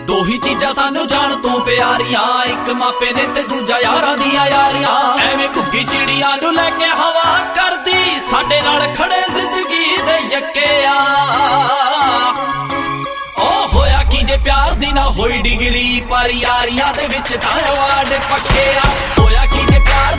दो ही चीजां सानू जान तू प्यारियां, एक मापे ने ते दूजा यारां दियां यारियां। एवें घुग्गी चिड़ियां नू लैके हवा करदी, साडे नाल खड़े जिंदगी दे यक्के आ। ओ होया की जे प्यार दी ना होई डिग्री, पर यारियां दे विच तां अवार्ड पक्के आ। होया की जे प्यार